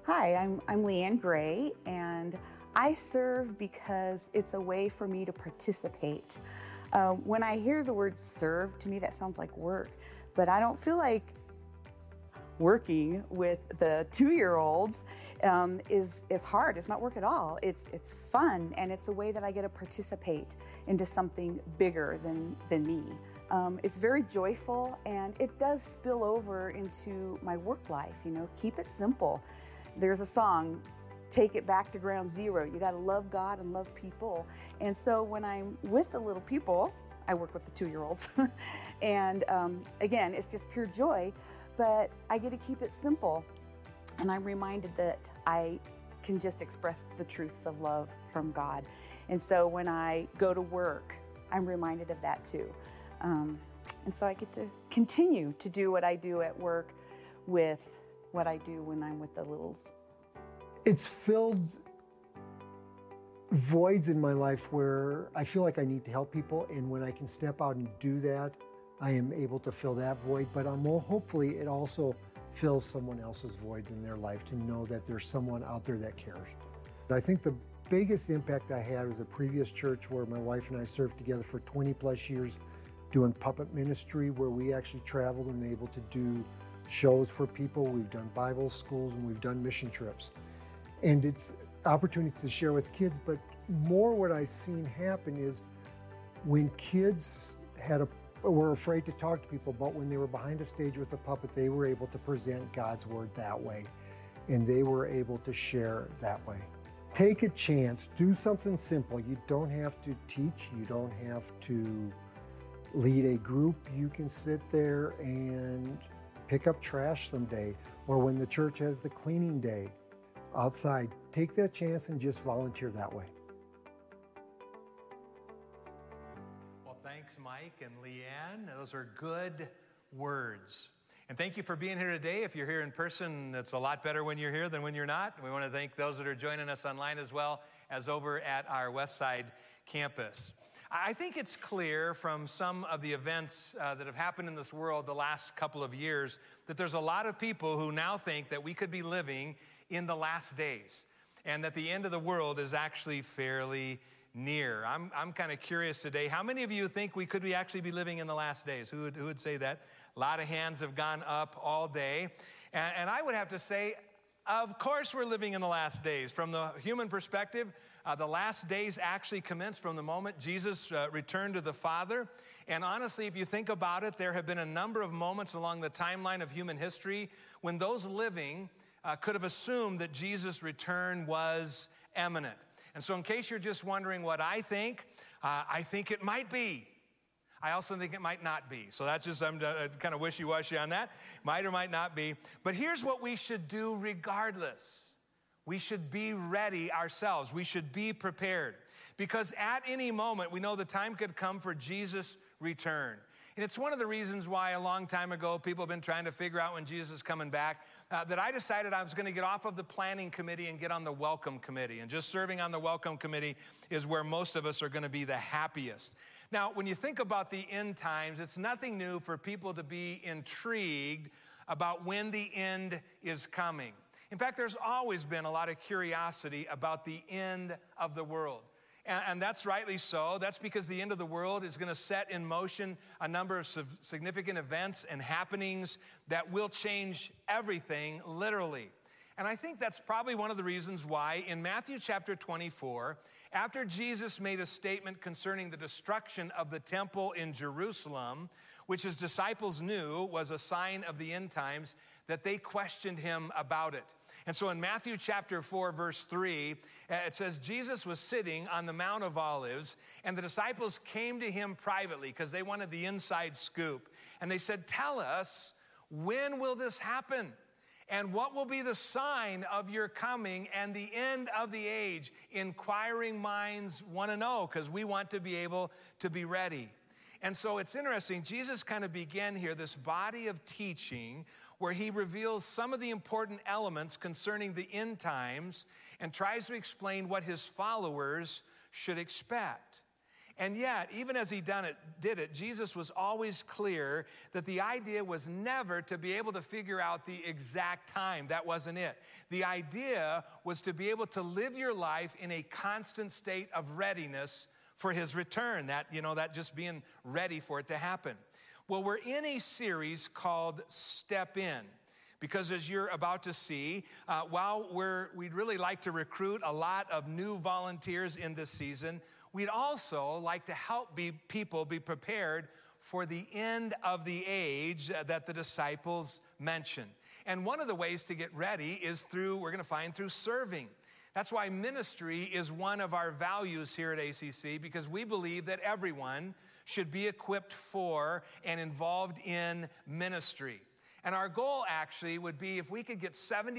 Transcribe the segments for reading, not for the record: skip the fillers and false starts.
Hi, I'm Leanne Gray, and I serve because it's a way for me to participate. When I hear the word serve, to me that sounds like work, but I don't feel like working with the 2-year-olds is hard. It's not work at all. It's fun, and it's a way that I get to participate into something bigger than me. It's very joyful, and it does spill over into my work life. Keep it simple. There's a song, take it back to ground zero. You got to love God and love people. And so when I'm with the little people, I work with the 2-year-olds, and again, it's just pure joy, but I get to keep it simple. And I'm reminded that I can just express the truths of love from God. And so when I go to work, I'm reminded of that too. And so I get to continue to do what I do at work with what I do when I'm with the littles. It's filled voids in my life where I feel like I need to help people, and when I can step out and do that, I am able to fill that void. But hopefully it also fills someone else's voids in their life to know that there's someone out there that cares. I think the biggest impact I had was a previous church where my wife and I served together for 20 plus years doing puppet ministry, where we actually traveled and able to do shows for people. We've done Bible schools and we've done mission trips. And it's opportunity to share with kids, but more what I've seen happen is when kids were afraid to talk to people, but when they were behind a stage with a puppet, they were able to present God's word that way, and they were able to share that way. Take a chance, do something simple. You don't have to teach, you don't have to lead a group. You can sit there and pick up trash someday, or when the church has the cleaning day outside, take that chance and just volunteer that way. Well, thanks, Mike and Leanne. Those are good words. And thank you for being here today. If you're here in person, it's a lot better when you're here than when you're not. We want to thank those that are joining us online as well as over at our Westside campus. I think it's clear from some of the events that have happened in this world the last couple of years that there's a lot of people who now think that we could be living in the last days and that the end of the world is actually fairly near. I'm kind of curious today, how many of you think we could actually be living in the last days? Who would say that? A lot of hands have gone up all day. And I would have to say, of course we're living in the last days. From the human perspective, the last days actually commenced from the moment Jesus returned to the Father. And honestly, if you think about it, there have been a number of moments along the timeline of human history when those living could have assumed that Jesus' return was imminent. And so in case you're just wondering what I think it might be. I also think it might not be. So that's just, I'm kind of wishy-washy on that. Might or might not be. But here's what we should do regardless. We should be ready ourselves. We should be prepared. Because at any moment, we know the time could come for Jesus' return. And it's one of the reasons why a long time ago, people have been trying to figure out when Jesus is coming back, that I decided I was going to get off of the planning committee and get on the welcome committee. And just serving on the welcome committee is where most of us are going to be the happiest. Now, when you think about the end times, it's nothing new for people to be intrigued about when the end is coming. In fact, there's always been a lot of curiosity about the end of the world. And that's rightly so. That's because the end of the world is going to set in motion a number of significant events and happenings that will change everything, literally. And I think that's probably one of the reasons why in Matthew chapter 24, after Jesus made a statement concerning the destruction of the temple in Jerusalem, which his disciples knew was a sign of the end times, that they questioned him about it. And so in Matthew chapter 4, verse 3, it says, Jesus was sitting on the Mount of Olives, and the disciples came to him privately because they wanted the inside scoop. And they said, tell us, when will this happen? And what will be the sign of your coming and the end of the age? Inquiring minds want to know because we want to be able to be ready. And so it's interesting, Jesus kind of began here this body of teaching where he reveals some of the important elements concerning the end times and tries to explain what his followers should expect. And yet, even as he did it, Jesus was always clear that the idea was never to be able to figure out the exact time. That wasn't it. The idea was to be able to live your life in a constant state of readiness for his return. That just being ready for it to happen. Well, we're in a series called Step In. Because as you're about to see, while we'd really like to recruit a lot of new volunteers in this season, we'd also like to help people be prepared for the end of the age that the disciples mentioned. And one of the ways to get ready is we're going to find through serving. That's why ministry is one of our values here at ACC, because we believe that everyone should be equipped for and involved in ministry. And our goal actually would be if we could get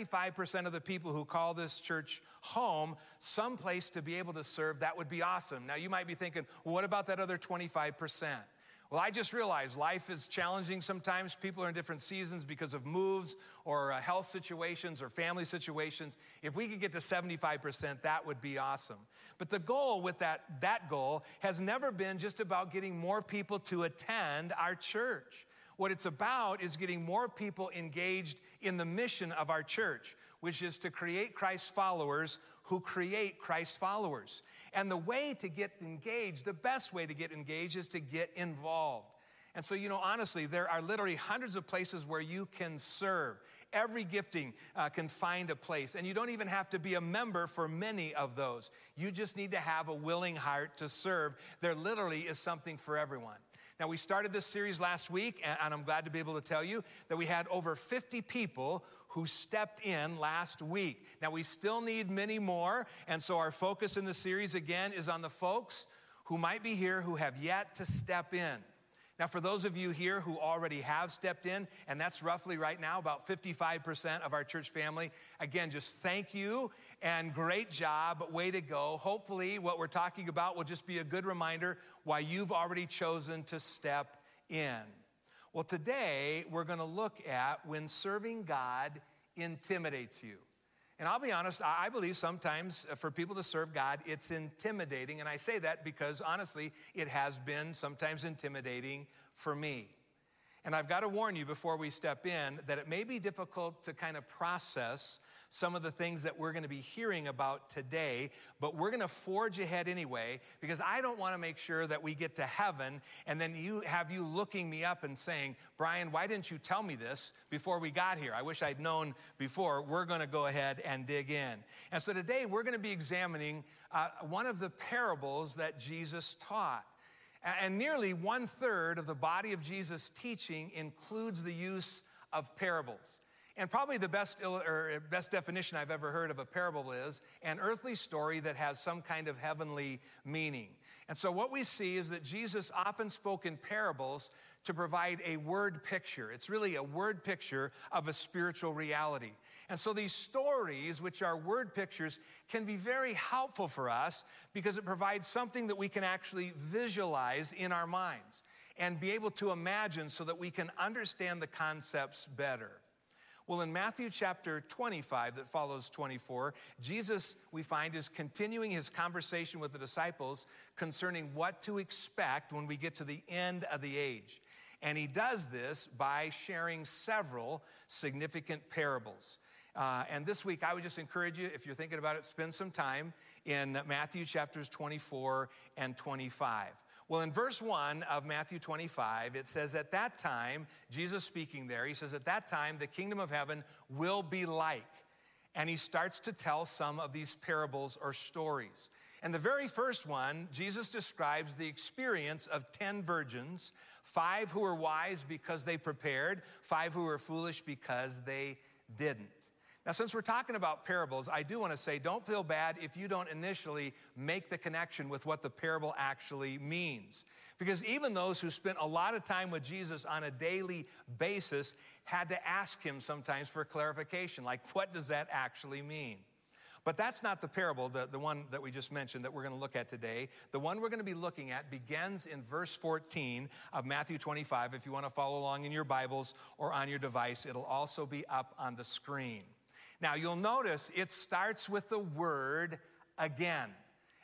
75% of the people who call this church home someplace to be able to serve, that would be awesome. Now you might be thinking, well, what about that other 25%? Well, I just realized life is challenging sometimes. People are in different seasons because of moves or health situations or family situations. If we could get to 75%, that would be awesome. But the goal with that goal has never been just about getting more people to attend our church. What it's about is getting more people engaged in the mission of our church, which is to create Christ followers who create Christ followers. And the way to get engaged, the best way to get engaged is to get involved. And so, honestly, there are literally hundreds of places where you can serve. Every gifting can find a place. And you don't even have to be a member for many of those. You just need to have a willing heart to serve. There literally is something for everyone. Now, we started this series last week, and I'm glad to be able to tell you that we had over 50 people who stepped in last week. Now, we still need many more, and so our focus in the series, again, is on the folks who might be here who have yet to step in. Now, for those of you here who already have stepped in, and that's roughly right now about 55% of our church family, again, just thank you and great job, way to go. Hopefully, what we're talking about will just be a good reminder why you've already chosen to step in. Well, today, we're going to look at when serving God intimidates you. And I'll be honest, I believe sometimes for people to serve God, it's intimidating. And I say that because, honestly, it has been sometimes intimidating for me. And I've got to warn you before we step in that it may be difficult to kind of process some of the things that we're going to be hearing about today, but we're going to forge ahead anyway, because I don't want to make sure that we get to heaven and then you looking me up and saying, Brian, why didn't you tell me this before we got here? I wish I'd known before. We're going to go ahead and dig in. And so today we're going to be examining one of the parables that Jesus taught. And nearly 1/3 of the body of Jesus' teaching includes the use of parables. And probably the best definition I've ever heard of a parable is an earthly story that has some kind of heavenly meaning. And so what we see is that Jesus often spoke in parables to provide a word picture. It's really a word picture of a spiritual reality. And so these stories, which are word pictures, can be very helpful for us because it provides something that we can actually visualize in our minds and be able to imagine so that we can understand the concepts better. Well, in Matthew chapter 25 that follows 24, Jesus, we find, is continuing his conversation with the disciples concerning what to expect when we get to the end of the age. And he does this by sharing several significant parables. And this week, I would just encourage you, if you're thinking about it, spend some time in Matthew chapters 24 and 25. Well, in verse 1 of Matthew 25, it says, at that time, Jesus speaking there, he says, at that time, the kingdom of heaven will be like. And he starts to tell some of these parables or stories. And the very first one, Jesus describes the experience of 10 virgins, 5 who were wise because they prepared, 5 who were foolish because they didn't. Now, since we're talking about parables, I do want to say, don't feel bad if you don't initially make the connection with what the parable actually means. Because even those who spent a lot of time with Jesus on a daily basis had to ask him sometimes for clarification, like, what does that actually mean? But that's not the parable, the one that we just mentioned that we're going to look at today. The one we're going to be looking at begins in verse 14 of Matthew 25. If you want to follow along in your Bibles or on your device, it'll also be up on the screen. Now, you'll notice it starts with the word again.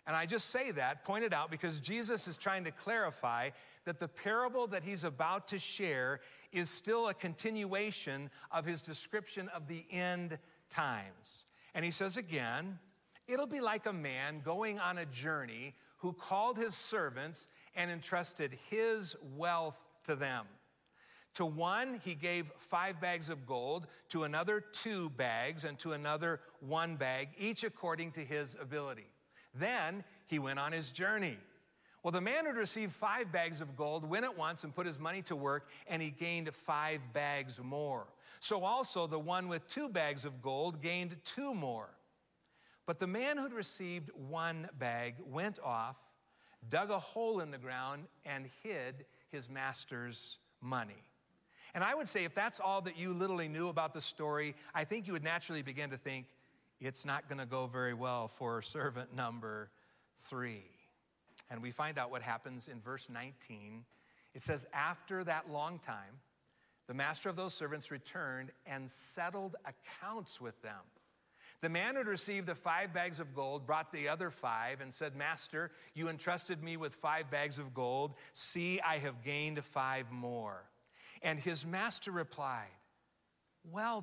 And I just say that, point it out, because Jesus is trying to clarify that the parable that he's about to share is still a continuation of his description of the end times. And he says again, it'll be like a man going on a journey who called his servants and entrusted his wealth to them. To one, he gave 5 bags of gold, to another 2 bags, and to another 1 bag, each according to his ability. Then he went on his journey. Well, the man who received 5 bags of gold went at once and put his money to work, and he gained 5 bags more. So also the one with 2 bags of gold gained 2 more. But the man who'd received 1 bag went off, dug a hole in the ground, and hid his master's money. And I would say if that's all that you literally knew about the story, I think you would naturally begin to think, it's not going to go very well for servant number 3. And we find out what happens in verse 19. It says, after that long time, the master of those servants returned and settled accounts with them. The man who had received the 5 bags of gold brought the other 5 and said, Master, you entrusted me with 5 bags of gold. See, I have gained 5 more. And his master replied, well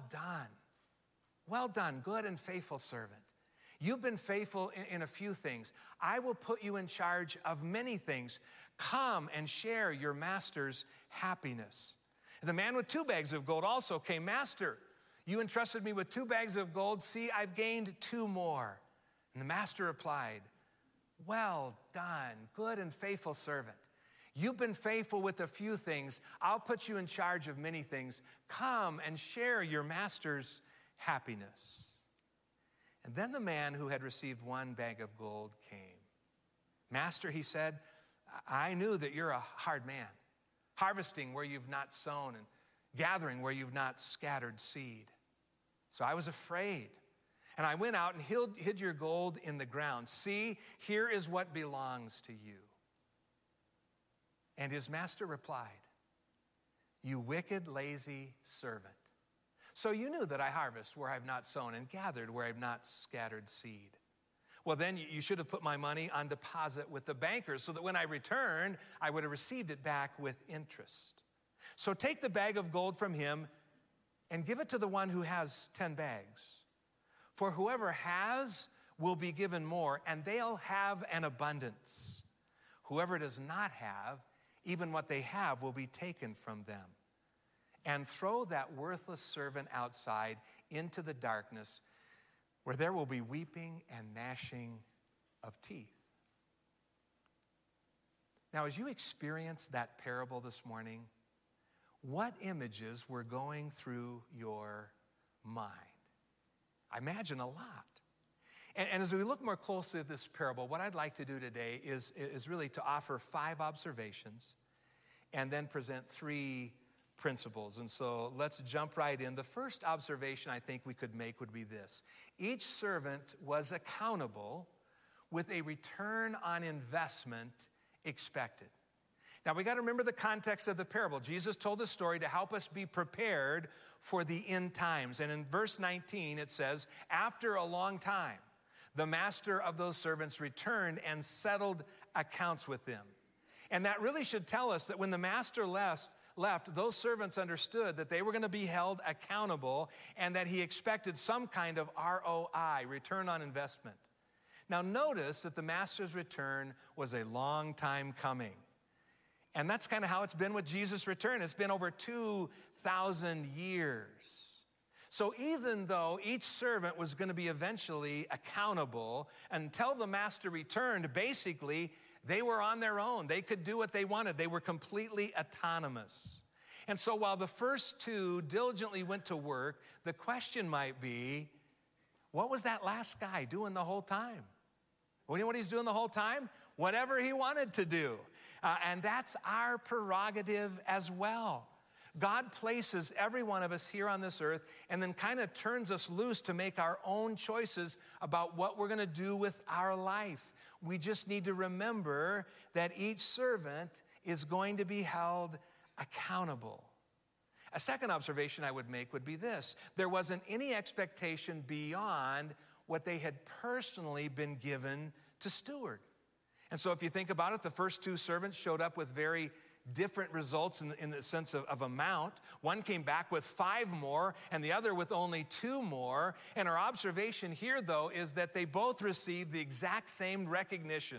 done, good and faithful servant. You've been faithful in a few things. I will put you in charge of many things. Come and share your master's happiness. And the man with 2 bags of gold also came. Master, you entrusted me with 2 bags of gold. See, I've gained 2 more. And the master replied, well done, good and faithful servant. You've been faithful with a few things. I'll put you in charge of many things. Come and share your master's happiness. And then the man who had received 1 bag of gold came. Master, he said, I knew that you're a hard man, harvesting where you've not sown and gathering where you've not scattered seed. So I was afraid, and I went out and hid your gold in the ground. See, here is what belongs to you. And his master replied, you wicked, lazy servant. So you knew that I harvest where I've not sown and gathered where I've not scattered seed. Well, then you should have put my money on deposit with the bankers so that when I returned, I would have received it back with interest. So take the bag of gold from him and give it to the one who has 10 bags. For whoever has will be given more, and they'll have an abundance. Whoever does not have, even what they have will be taken from them. And throw that worthless servant outside into the darkness where there will be weeping and gnashing of teeth. Now, as you experience that parable this morning, what images were going through your mind? I imagine a lot. And as we look more closely at this parable, what I'd like to do today is really to offer 5 observations and then present 3 principles. And so let's jump right in. The first observation I think we could make would be this. Each servant was accountable with a return on investment expected. Now we got to remember the context of the parable. Jesus told the story to help us be prepared for the end times. And in verse 19 it says, after a long time, the master of those servants returned and settled accounts with them. And that really should tell us that when the master left, those servants understood that they were going to be held accountable and that he expected some kind of ROI, return on investment. Now notice that the master's return was a long time coming. And that's kind of how it's been with Jesus' return. It's been over 2,000 years. So even though each servant was going to be eventually accountable, until the master returned, basically, they were on their own. They could do what they wanted. They were completely autonomous. And so while the first 2 diligently went to work, the question might be, what was that last guy doing the whole time? Well, you know what he's doing the whole time? Whatever he wanted to do. And that's our prerogative as well. God places every one of us here on this earth and then kind of turns us loose to make our own choices about what we're going to do with our life. We just need to remember that each servant is going to be held accountable. A second observation I would make would be this. There wasn't any expectation beyond what they had personally been given to steward. And so if you think about it, the first two servants showed up with very different results in the sense of amount. One came back with 5 more and the other with only 2 more. And our observation here, though, is that they both received the exact same recognition.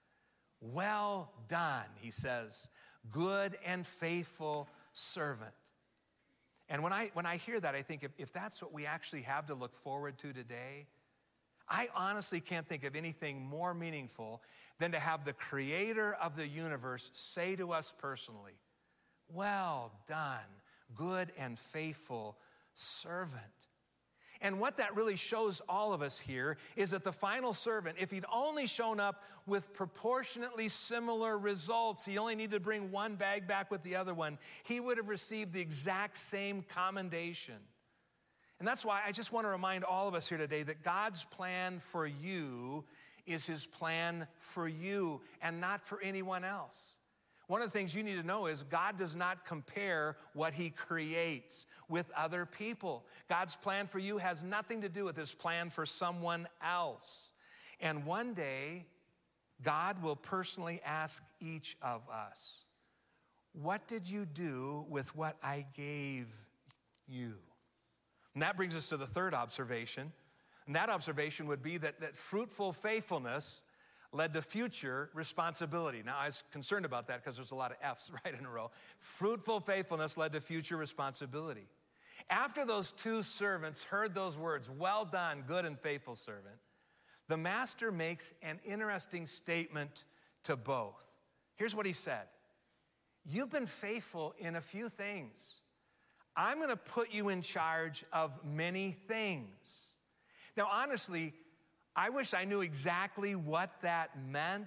Well done, he says, good and faithful servant. And when I hear that, I think if that's what we actually have to look forward to today, I honestly can't think of anything more meaningful than to have the creator of the universe say to us personally, well done, good and faithful servant. And what that really shows all of us here is that the final servant, if he'd only shown up with proportionately similar results, he only needed to bring one bag back with the other one, he would have received the exact same commendation. And that's why I just want to remind all of us here today that God's plan for you is his plan for you and not for anyone else. One of the things you need to know is God does not compare what he creates with other people. God's plan for you has nothing to do with his plan for someone else. And one day, God will personally ask each of us, what did you do with what I gave you? And that brings us to the third observation. And that observation would be that fruitful faithfulness led to future responsibility. Now, I was concerned about that because there's a lot of F's right in a row. Fruitful faithfulness led to future responsibility. After those two servants heard those words, well done, good and faithful servant, the master makes an interesting statement to both. Here's what he said. You've been faithful in a few things. I'm going to put you in charge of many things. Now, honestly, I wish I knew exactly what that meant,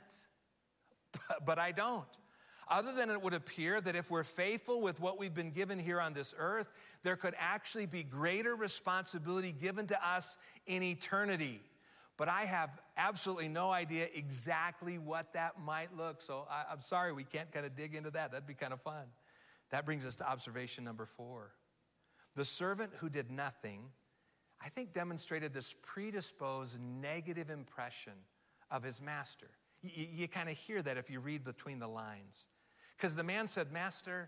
but I don't. Other than it would appear that if we're faithful with what we've been given here on this earth, there could actually be greater responsibility given to us in eternity. But I have absolutely no idea exactly what that might look. So I'm sorry we can't kind of dig into that. That'd be kind of fun. That brings us to observation number 4. The servant who did nothing, I think, demonstrated this predisposed negative impression of his master. You kind of hear that if you read between the lines. Because the man said, Master,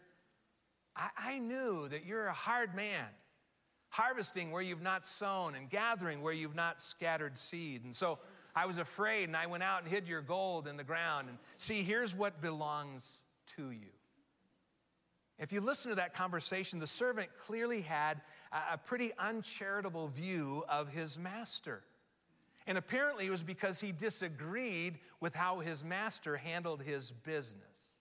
I knew that you're a hard man, harvesting where you've not sown and gathering where you've not scattered seed. And so I was afraid and I went out and hid your gold in the ground. And see, here's what belongs to you. If you listen to that conversation, the servant clearly had a pretty uncharitable view of his master. And apparently it was because he disagreed with how his master handled his business.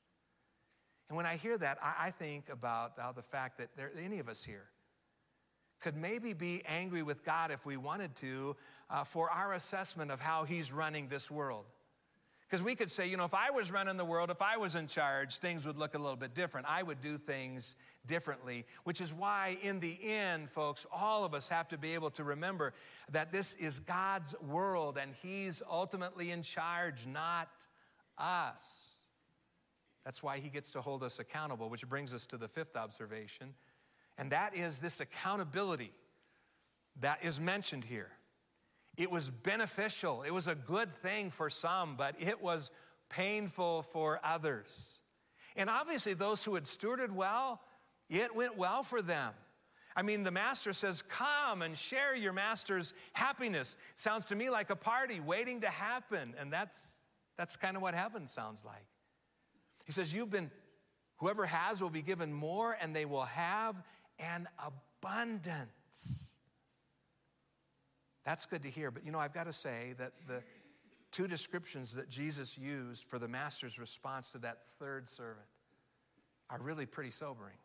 And when I hear that, I think about the fact that any of us here could maybe be angry with God if we wanted to for our assessment of how he's running this world. Because we could say, if I was running the world, if I was in charge, things would look a little bit different. I would do things differently, which is why in the end, folks, all of us have to be able to remember that this is God's world and he's ultimately in charge, not us. That's why he gets to hold us accountable, which brings us to the 5th observation, and that is this accountability that is mentioned here. It was beneficial. It was a good thing for some, but it was painful for others. And obviously those who had stewarded well, it went well for them. I mean, the master says, come and share your master's happiness. Sounds to me like a party waiting to happen. And that's kind of what heaven sounds like. He says, whoever has will be given more and they will have an abundance. That's good to hear. But I've got to say that the 2 descriptions that Jesus used for the master's response to that third servant are really pretty sobering.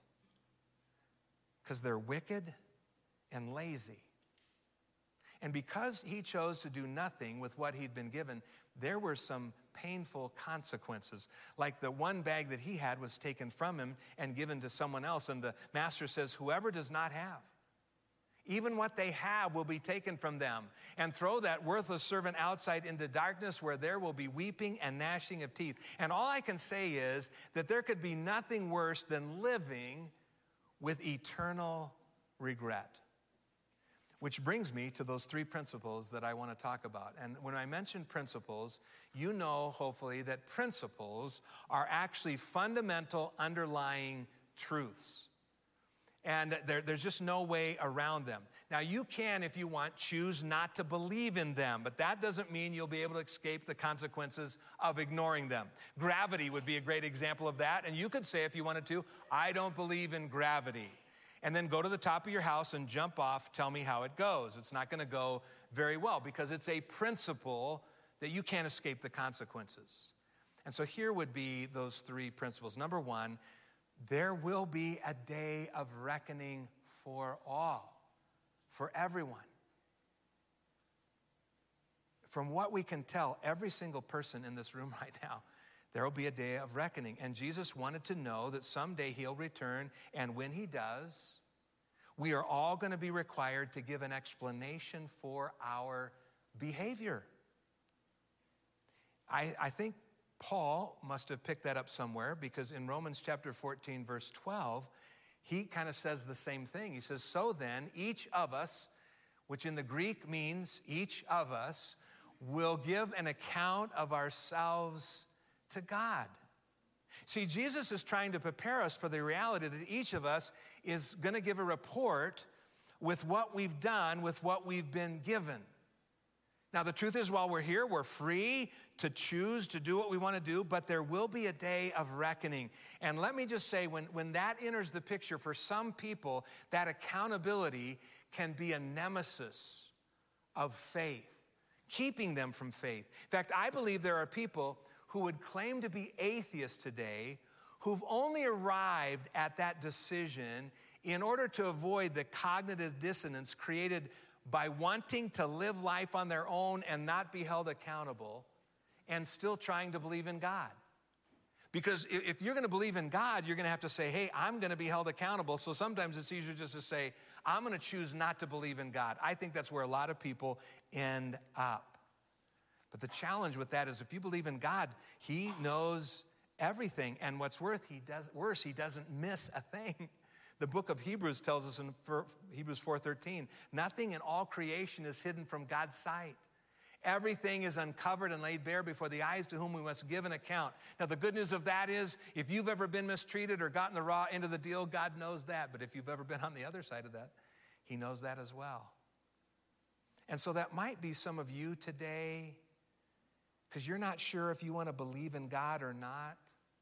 Because they're wicked and lazy. And because he chose to do nothing with what he'd been given, there were some painful consequences. Like the one bag that he had was taken from him and given to someone else. And the master says, whoever does not have, even what they have will be taken from them. And throw that worthless servant outside into darkness where there will be weeping and gnashing of teeth. And all I can say is that there could be nothing worse than living with eternal regret. Which brings me to those three principles that I want to talk about. And when I mention principles, you know, hopefully, that principles are actually fundamental underlying truths. And there's just no way around them. Now, you can, if you want, choose not to believe in them, but that doesn't mean you'll be able to escape the consequences of ignoring them. Gravity would be a great example of that, and you could say, if you wanted to, I don't believe in gravity. And then go to the top of your house and jump off, tell me how it goes. It's not going to go very well because it's a principle that you can't escape the consequences. And so here would be those three principles. Number one, there will be a day of reckoning for all, for everyone. From what we can tell, every single person in this room right now, there will be a day of reckoning. And Jesus wanted to know that someday he'll return, and when he does, we are all going to be required to give an explanation for our behavior. I think Paul must have picked that up somewhere, because in Romans chapter 14, verse 12, he kind of says the same thing. He says, so then, each of us, which in the Greek means each of us, will give an account of ourselves to God. See, Jesus is trying to prepare us for the reality that each of us is going to give a report with what we've done, with what we've been given. Now, the truth is, while we're here, we're free to choose to do what we want to do, but there will be a day of reckoning. And let me just say, when that enters the picture, for some people, that accountability can be a nemesis of faith, keeping them from faith. In fact, I believe there are people who would claim to be atheists today who've only arrived at that decision in order to avoid the cognitive dissonance created by wanting to live life on their own and not be held accountable, and still trying to believe in God. Because if you're going to believe in God, you're going to have to say, hey, I'm going to be held accountable. So sometimes it's easier just to say, I'm going to choose not to believe in God. I think that's where a lot of people end up. But the challenge with that is, if you believe in God, he knows everything. And what's worse, he doesn't miss a thing. The book of Hebrews tells us in Hebrews 4:13, nothing in all creation is hidden from God's sight. Everything is uncovered and laid bare before the eyes to whom we must give an account. Now, the good news of that is, if you've ever been mistreated or gotten the raw end of the deal, God knows that. But if you've ever been on the other side of that, he knows that as well. And so that might be some of you today, because you're not sure if you want to believe in God or not.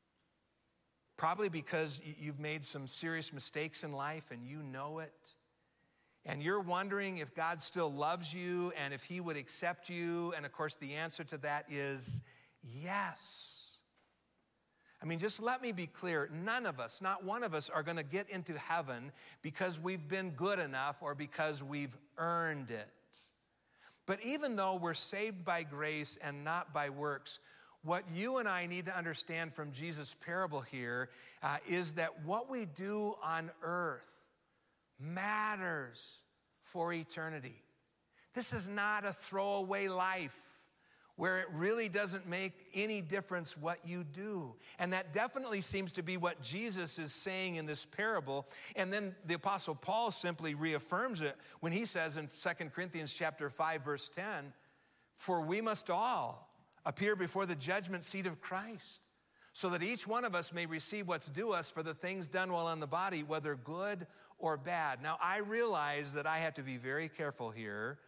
Probably because you've made some serious mistakes in life and you know it. And you're wondering if God still loves you and if he would accept you. And of course, the answer to that is yes. I mean, just let me be clear. None of us, not one of us, are going to get into heaven because we've been good enough or because we've earned it. But even though we're saved by grace and not by works, what you and I need to understand from Jesus' parable here is that what we do on earth matters for eternity. This is not a throwaway life where it really doesn't make any difference what you do. And that definitely seems to be what Jesus is saying in this parable. And then the Apostle Paul simply reaffirms it when he says in 2 Corinthians chapter 5, verse 10, for we must all appear before the judgment seat of Christ, so that each one of us may receive what's due us for the things done while on the body, whether good or bad. Now, I realize that I have to be very careful here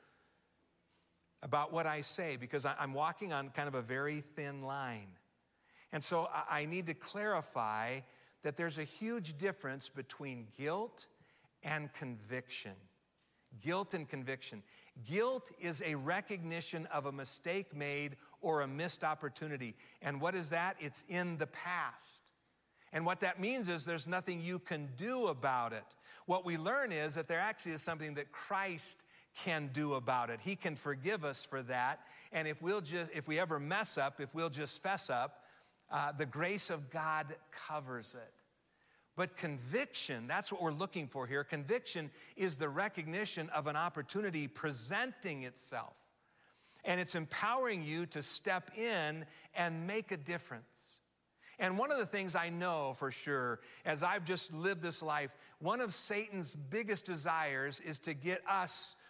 about what I say, because I'm walking on kind of a very thin line. And so I need to clarify that there's a huge difference between guilt and conviction. Guilt and conviction. Guilt is a recognition of a mistake made or a missed opportunity. And what is that? It's in the past. And what that means is there's nothing you can do about it. What we learn is that there actually is something that Christ can do about it. He can forgive us for that. And if we ever mess up, if we'll just fess up, the grace of God covers it. But conviction, that's what we're looking for here. Conviction is the recognition of an opportunity presenting itself. And it's empowering you to step in and make a difference. And one of the things I know for sure, as I've just lived this life, one of Satan's biggest desires is to get us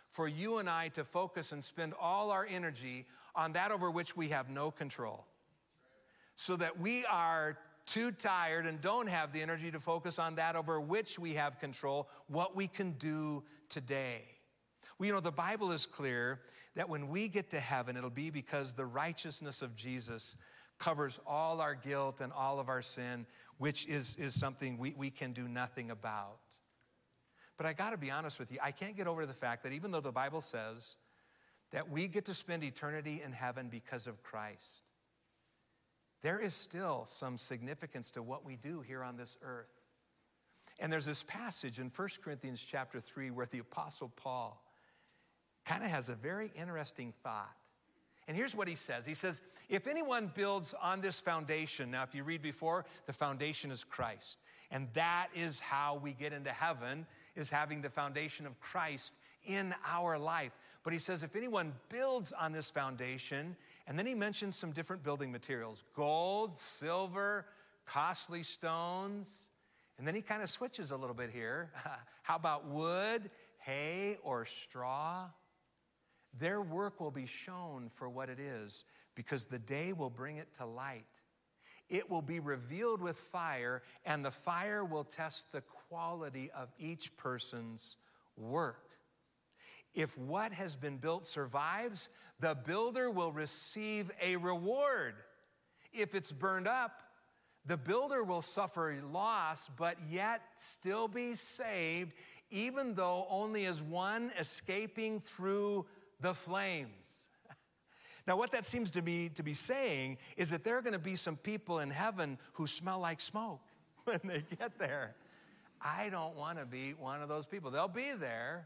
for you and I to focus and spend all our energy on that over which we have no control. So that we are too tired and don't have the energy to focus on that over which we have control, what we can do today. Well, you know, the Bible is clear that when we get to heaven, it'll be because the righteousness of Jesus covers all our guilt and all of our sin, which is something we can do nothing about. But I got to be honest with you, I can't get over the fact that even though the Bible says that we get to spend eternity in heaven because of Christ, there is still some significance to what we do here on this earth. And there's this passage in 1 Corinthians chapter 3 where the Apostle Paul kind of has a very interesting thought. And here's what he says. He says, if anyone builds on this foundation, now if you read before, the foundation is Christ. And that is how we get into heaven, is having the foundation of Christ in our life. But he says, if anyone builds on this foundation, and then he mentions some different building materials, gold, silver, costly stones. And then he kind of switches a little bit here. How about wood, hay, or straw? Their work will be shown for what it is, because the day will bring it to light. It will be revealed with fire, and the fire will test the quality of each person's work. If what has been built survives, the builder will receive a reward. If it's burned up, the builder will suffer loss, but yet still be saved, even though only as one escaping through the flames. Now, what that seems to be saying is that there are going to be some people in heaven who smell like smoke when they get there. I don't want to be one of those people. They'll be there,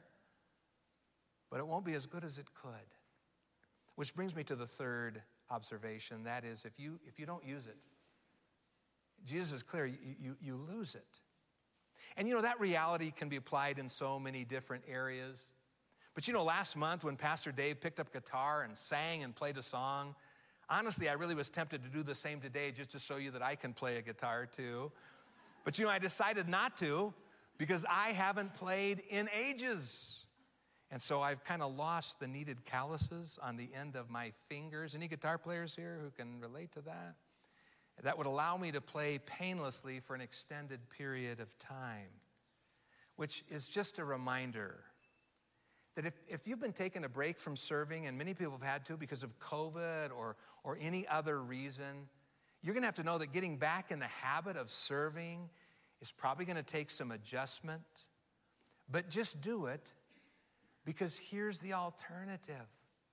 but it won't be as good as it could. Which brings me to the third observation. That is, if you don't use it, Jesus is clear, you lose it. And you know, that reality can be applied in so many different areas. But you know, last month when Pastor Dave picked up guitar and sang and played a song, honestly, I really was tempted to do the same today just to show you that I can play a guitar too. But you know, I decided not to because I haven't played in ages. And so I've kind of lost the needed calluses on the end of my fingers. Any guitar players here who can relate to that? That would allow me to play painlessly for an extended period of time, which is just a reminder that if you've been taking a break from serving, and many people have had to because of COVID or any other reason, you're going to have to know that getting back in the habit of serving is probably going to take some adjustment. But just do it, because here's the alternative.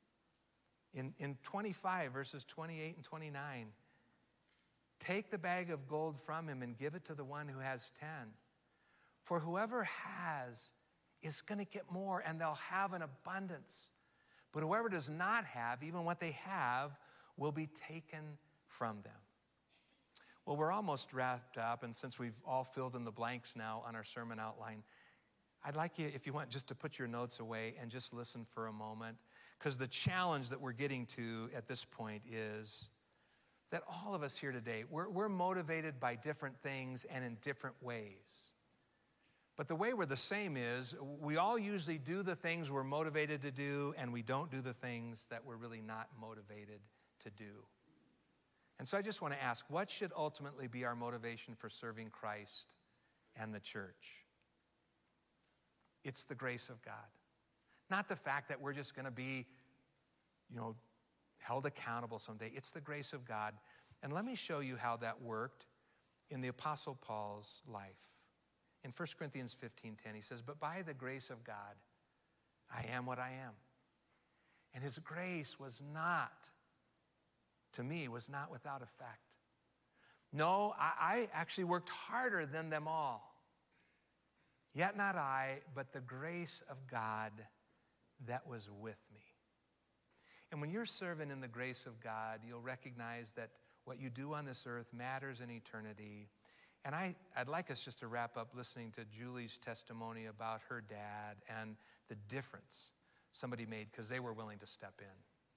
In 25, verses 28 and 29, take the bag of gold from him and give it to the one who has 10. For whoever has is going to get more, and they'll have an abundance. But whoever does not have, even what they have, will be taken from them. Well, we're almost wrapped up, and since we've all filled in the blanks now on our sermon outline, I'd like you, if you want, just to put your notes away and just listen for a moment, because the challenge that we're getting to at this point is that all of us here today, we're motivated by different things and in different ways. But the way we're the same is we all usually do the things we're motivated to do, and we don't do the things that we're really not motivated to do. And so I just want to ask, what should ultimately be our motivation for serving Christ and the church? It's the grace of God. Not the fact that we're just going to be, held accountable someday. It's the grace of God. And let me show you how that worked in the Apostle Paul's life. In 1 Corinthians 15:10, he says, but by the grace of God, I am what I am. And his grace was not without effect. No, I actually worked harder than them all. Yet not I, but the grace of God that was with me. And when you're serving in the grace of God, you'll recognize that what you do on this earth matters in eternity. And I'd like us just to wrap up listening to Julie's testimony about her dad and the difference somebody made because they were willing to step in.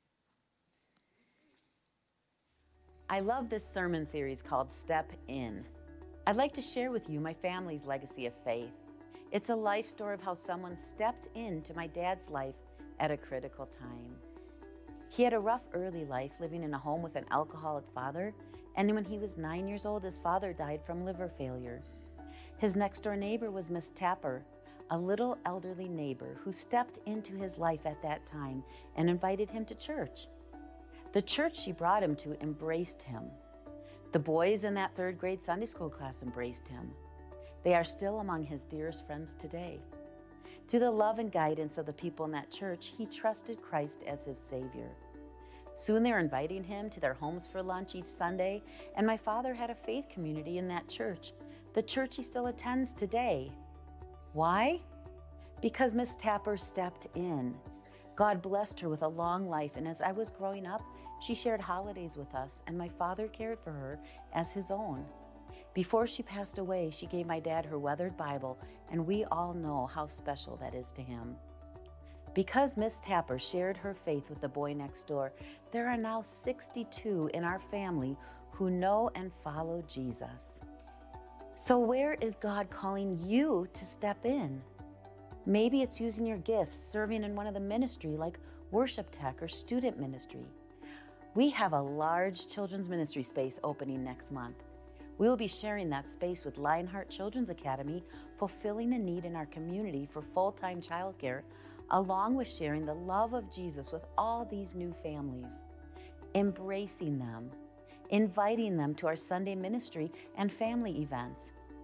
I love this sermon series called Step In. I'd like to share with you my family's legacy of faith. It's a life story of how someone stepped into my dad's life at a critical time. He had a rough early life living in a home with an alcoholic father, and when he was 9 years old, his father died from liver failure. His next-door neighbor was Miss Tapper, a little elderly neighbor who stepped into his life at that time and invited him to church. The church she brought him to embraced him. The boys in that third grade Sunday school class embraced him. They are still among his dearest friends today. Through the love and guidance of the people in that church, he trusted Christ as his Savior. Soon they were inviting him to their homes for lunch each Sunday, and my father had a faith community in that church, the church he still attends today. Why? Because Miss Tapper stepped in. God blessed her with a long life, and as I was growing up, she shared holidays with us, and my father cared for her as his own. Before she passed away, she gave my dad her weathered Bible, and we all know how special that is to him. Because Miss Tapper shared her faith with the boy next door, there are now 62 in our family who know and follow Jesus. So where is God calling you to step in? Maybe it's using your gifts, serving in one of the ministry like worship tech or student ministry. We have a large children's ministry space opening next month. We will be sharing that space with Lionheart Children's Academy, fulfilling a need in our community for full-time childcare, along with sharing the love of Jesus with all these new families, embracing them, inviting them to our Sunday ministry and family events.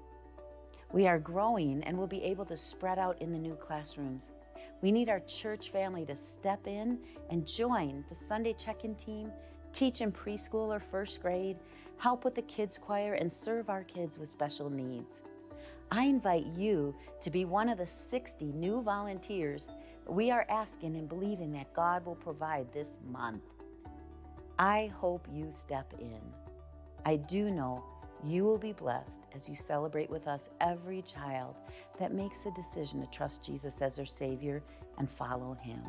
We are growing and will be able to spread out in the new classrooms. We need our church family to step in and join the Sunday check-in team, teach in preschool or first grade, help with the kids choir, and serve our kids with special needs. I invite you to be one of the 60 new volunteers we are asking and believing that God will provide this month. I hope you step in. I do know you will be blessed as you celebrate with us every child that makes a decision to trust Jesus as their Savior and follow Him.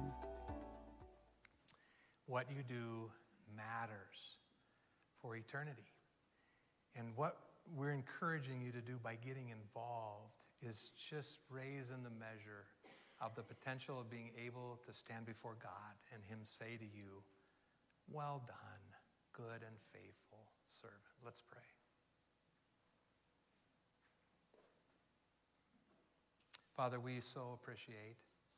What you do matters for eternity. And what we're encouraging you to do by getting involved is just raising the measure of the potential of being able to stand before God and Him say to you, "Well done, good and faithful servant." Let's pray. Father, we so appreciate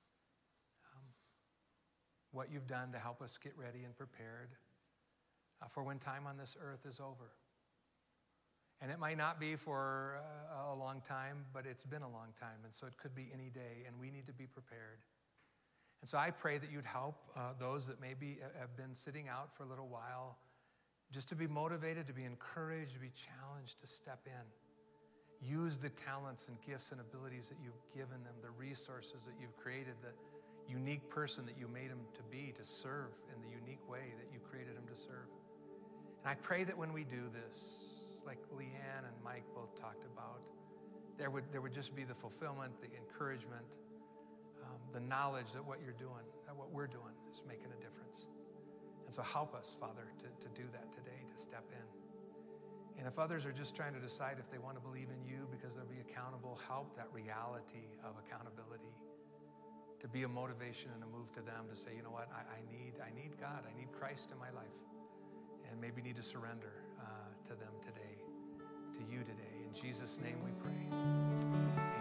what you've done to help us get ready and prepared for when time on this earth is over. And it might not be for a long time, but it's been a long time, and so it could be any day, and we need to be prepared. And so I pray that you'd help those that maybe have been sitting out for a little while, just to be motivated, to be encouraged, to be challenged, to step in. Use the talents and gifts and abilities that you've given them, the resources that you've created, the unique person that you made them to be, to serve in the unique way that you created them to serve. And I pray that when we do this, like Leanne and Mike both talked about, there would just be the fulfillment, the encouragement, the knowledge that what you're doing, that what we're doing is making a difference. And so help us, Father, to do that today, to step in. And if others are just trying to decide if they want to believe in you because they'll be accountable, help that reality of accountability to be a motivation and a move to them to say, you know what, I need God, I need Christ in my life, and maybe need to surrender to them today, to you today. In Jesus' name we pray.